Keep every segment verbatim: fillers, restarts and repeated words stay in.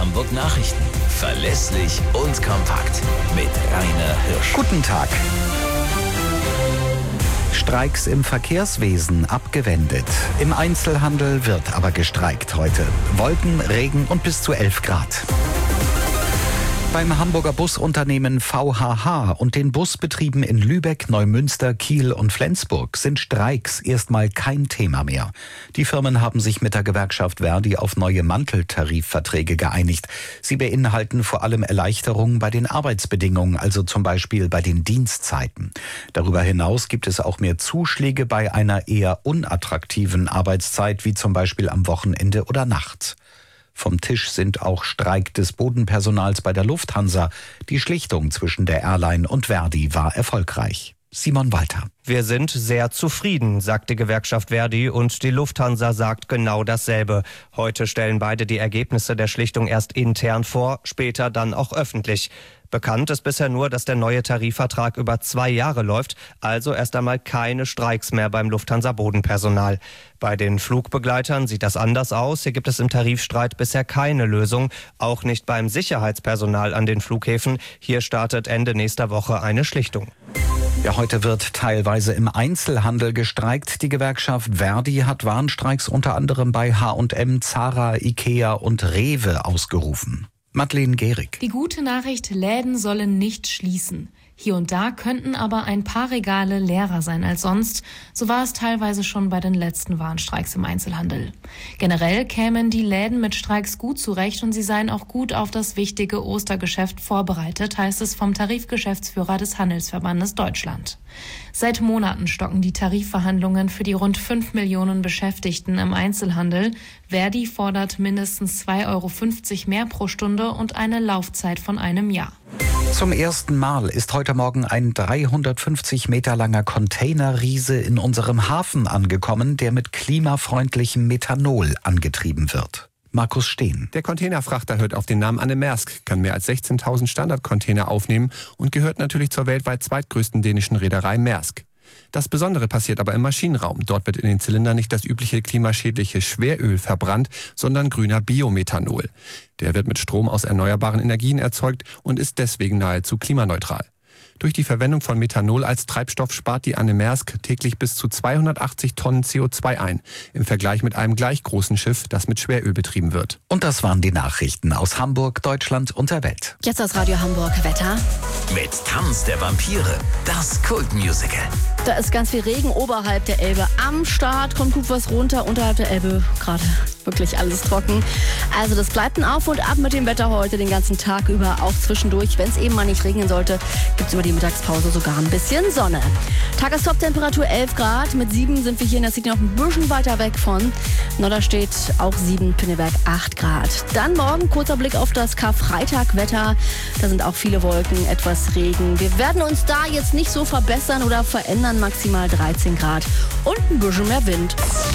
Hamburg Nachrichten. Verlässlich und kompakt. Mit Rainer Hirsch. Guten Tag. Streiks im Verkehrswesen abgewendet. Im Einzelhandel wird aber gestreikt heute. Wolken, Regen und bis zu elf Grad. Beim Hamburger Busunternehmen V H H und den Busbetrieben in Lübeck, Neumünster, Kiel und Flensburg sind Streiks erstmal kein Thema mehr. Die Firmen haben sich mit der Gewerkschaft Verdi auf neue Manteltarifverträge geeinigt. Sie beinhalten vor allem Erleichterungen bei den Arbeitsbedingungen, also zum Beispiel bei den Dienstzeiten. Darüber hinaus gibt es auch mehr Zuschläge bei einer eher unattraktiven Arbeitszeit, wie zum Beispiel am Wochenende oder nachts. Vom Tisch sind auch Streik des Bodenpersonals bei der Lufthansa. Die Schlichtung zwischen der Airline und Verdi war erfolgreich. Simon Walter. Wir sind sehr zufrieden, sagt die Gewerkschaft Verdi, und die Lufthansa sagt genau dasselbe. Heute stellen beide die Ergebnisse der Schlichtung erst intern vor, später dann auch öffentlich. Bekannt ist bisher nur, dass der neue Tarifvertrag über zwei Jahre läuft, also erst einmal keine Streiks mehr beim Lufthansa-Bodenpersonal. Bei den Flugbegleitern sieht das anders aus. Hier gibt es im Tarifstreit bisher keine Lösung, auch nicht beim Sicherheitspersonal an den Flughäfen. Hier startet Ende nächster Woche eine Schlichtung. Ja, heute wird teilweise im Einzelhandel gestreikt. Die Gewerkschaft Verdi hat Warnstreiks unter anderem bei H und M, Zara, Ikea und Rewe ausgerufen. Madeleine Gehrig. Die gute Nachricht, Läden sollen nicht schließen. Hier und da könnten aber ein paar Regale leerer sein als sonst. So war es teilweise schon bei den letzten Warnstreiks im Einzelhandel. Generell kämen die Läden mit Streiks gut zurecht und sie seien auch gut auf das wichtige Ostergeschäft vorbereitet, heißt es vom Tarifgeschäftsführer des Handelsverbandes Deutschland. Seit Monaten stocken die Tarifverhandlungen für die rund fünf Millionen Beschäftigten im Einzelhandel. Verdi fordert mindestens zwei Euro fünfzig mehr pro Stunde und eine Laufzeit von einem Jahr. Zum ersten Mal ist heute Morgen ein dreihundertfünfzig Meter langer Containerriese in unserem Hafen angekommen, der mit klimafreundlichem Methanol angetrieben wird. Markus Steen. Der Containerfrachter hört auf den Namen Anne Maersk, kann mehr als sechzehntausend Standardcontainer aufnehmen und gehört natürlich zur weltweit zweitgrößten dänischen Reederei Maersk. Das Besondere passiert aber im Maschinenraum. Dort wird in den Zylindern nicht das übliche klimaschädliche Schweröl verbrannt, sondern grüner Biomethanol. Der wird mit Strom aus erneuerbaren Energien erzeugt und ist deswegen nahezu klimaneutral. Durch die Verwendung von Methanol als Treibstoff spart die Anne Maersk täglich bis zu zweihundertachtzig Tonnen C O zwei ein, im Vergleich mit einem gleich großen Schiff, das mit Schweröl betrieben wird. Und das waren die Nachrichten aus Hamburg, Deutschland und der Welt. Jetzt das Radio Hamburg Wetter. Mit Tanz der Vampire, das Kultmusical. Da ist ganz viel Regen oberhalb der Elbe am Start, kommt gut was runter, unterhalb der Elbe gerade wirklich alles trocken. Also das bleibt ein Auf und Ab mit dem Wetter heute den ganzen Tag über, auch zwischendurch. Wenn es eben mal nicht regnen sollte, gibt es über die Mittagspause sogar ein bisschen Sonne. Tagestoptemperatur elf Grad, mit sieben sind wir hier in der City noch ein bisschen weiter weg von. Norderstedt auch sieben, Pinneberg acht Grad. Dann morgen kurzer Blick auf das Karfreitag-Wetter. Da sind auch viele Wolken, etwas Regen. Wir werden uns da jetzt nicht so verbessern oder verändern, maximal dreizehn Grad und ein bisschen mehr Wind.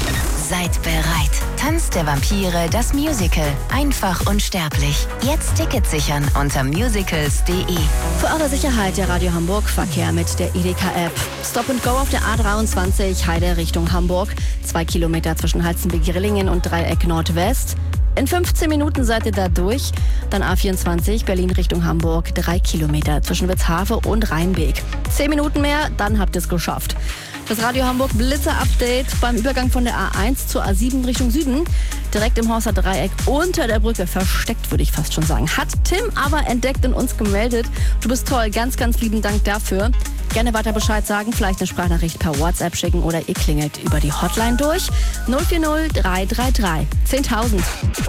Seid bereit. Tanz der Vampire, das Musical. Einfach unsterblich. Jetzt Tickets sichern unter musicals punkt de. Für eure Sicherheit der Radio Hamburg Verkehr mit der Edeka-App. Stop and Go auf der A dreiundzwanzig Heide Richtung Hamburg. Zwei Kilometer zwischen Halstenbek-Rillingen und Dreieck Nordwest. In fünfzehn Minuten seid ihr da durch. Dann A vierundzwanzig Berlin Richtung Hamburg. Drei Kilometer zwischen Witzhafe und Rheinbeek. Zehn Minuten mehr, dann habt ihr es geschafft. Das Radio Hamburg Blitzer-Update beim Übergang von der A eins zur A sieben Richtung Süden. Direkt im Horster Dreieck unter der Brücke, versteckt würde ich fast schon sagen. Hat Tim aber entdeckt und uns gemeldet. Du bist toll, ganz, ganz lieben Dank dafür. Gerne weiter Bescheid sagen, vielleicht eine Sprachnachricht per WhatsApp schicken oder ihr klingelt über die Hotline durch. null vier null drei drei drei zehntausend.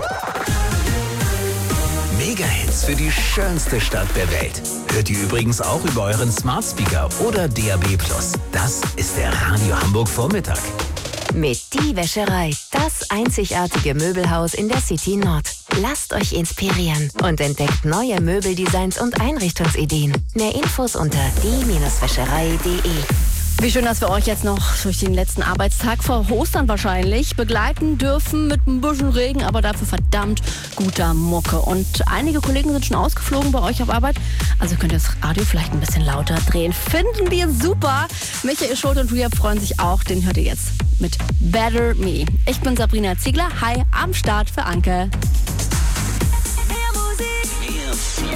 Mega-Hits für die schönste Stadt der Welt. Hört ihr übrigens auch über euren Smart Speaker oder D A B plus. Das ist der Radio Hamburg Vormittag. Mit Die Wäscherei, das einzigartige Möbelhaus in der City Nord. Lasst euch inspirieren und entdeckt neue Möbeldesigns und Einrichtungsideen. Mehr Infos unter die Wäscherei punkt de. Wie schön, dass wir euch jetzt noch durch den letzten Arbeitstag vor Ostern wahrscheinlich begleiten dürfen mit ein bisschen Regen, aber dafür verdammt guter Mucke. Und einige Kollegen sind schon ausgeflogen bei euch auf Arbeit, also könnt ihr das Radio vielleicht ein bisschen lauter drehen. Finden wir super. Michael Schulte und Rehab freuen sich auch, den hört ihr jetzt mit Better Me. Ich bin Sabrina Ziegler, hi, am Start für Anke.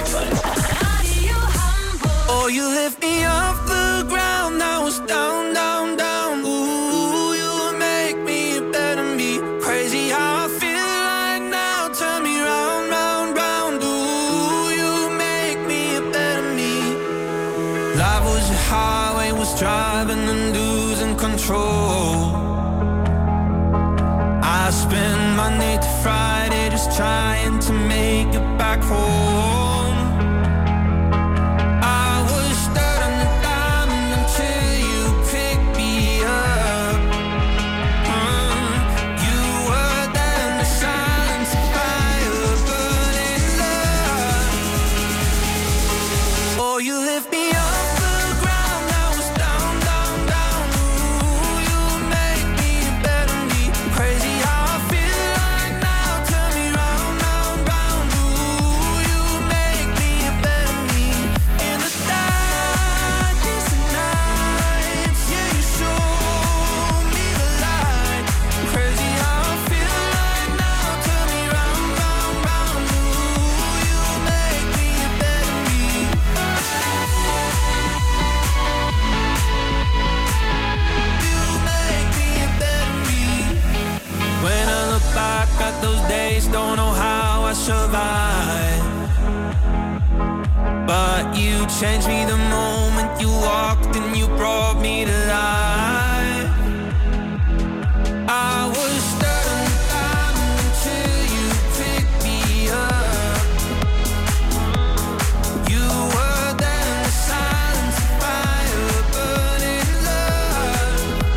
Radio Hamburg. Oh, you lift me off the ground. I was down, down, down. Ooh, you make me better me. Crazy how I feel right now. Turn me round, round, round. Ooh, you make me better me. Life was a highway, was driving and losing control. I spend Monday to Friday just trying to make it back home. I was stuck on the diamond until you picked me up. Mm. You were there in the silence, fire burning love. Oh, you lift me up. Those days, don't know how I survived, but you changed me the moment you walked and you brought me to life. I was stuck on the diamond until you picked me up. You were there in the silence, fire burning love.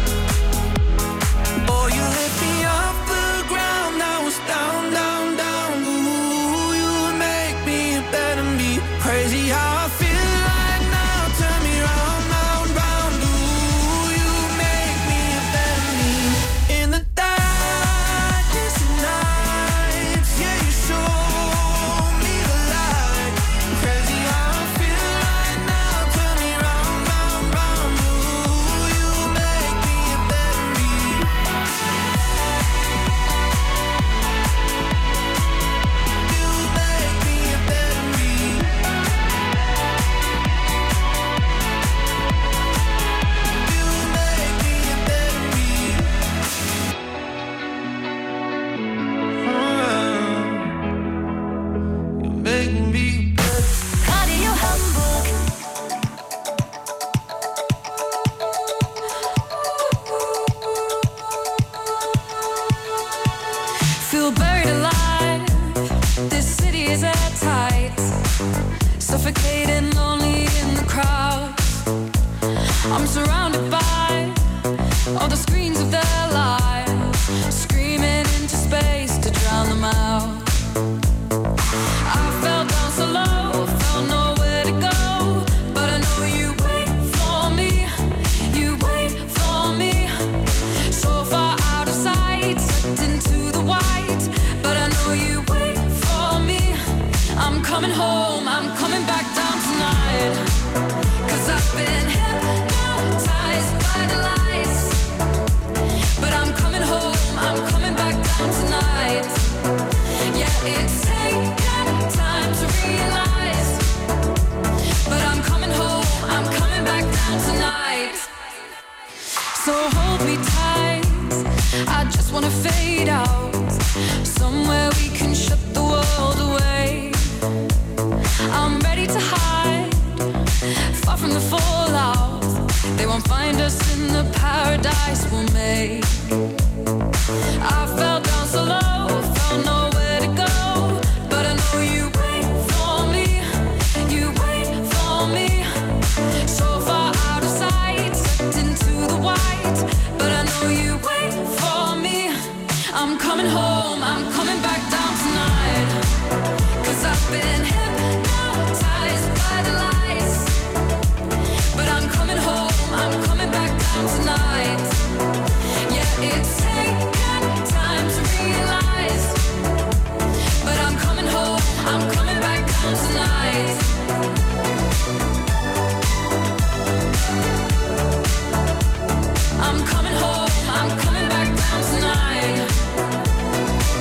Oh, you lift me off the ground. I was down, down, down. Ooh, you make me better me. Crazy how I feel right now. Turn me round, round, round. Ooh, you make me better me. In the darkest of nights, yeah, you show me the light. Crazy how I feel right now. Turn me round, round, round. Ooh, you make me better me. You make me a better me. You make me a better me. You make me better. Radio Hamburg. Feel buried alive. This city is airtight, suffocating, lonely in the crowd. I'm surrounded by all the screens of their lives, screaming into space to drown them out. I fell down so low, felt nowhere to go, but I know you wait for me, you wait for me. So far out of sight, sucked into the white, but I know you wait for me. I'm coming home, I'm coming back down tonight, 'cause I've been hypnotized by the lights. But I'm coming home, I'm coming back down tonight. Yeah, it's taken time to realize, but I'm coming home, I'm coming back down tonight. So hold me tight, I just wanna fade out, somewhere we can shut the world away. I'm ready to hide, far from the fallout. They won't find us in the paradise we'll make. I fell down so low, felt nowhere to go, but I know you wait for me, you wait for me. So far out of sight, sucked into the white, but I know you wait for me. I'm coming home, I'm coming back down tonight, 'cause I've been hypnotized by the lights. But I'm coming home, I'm coming back down tonight. Yeah, it's taken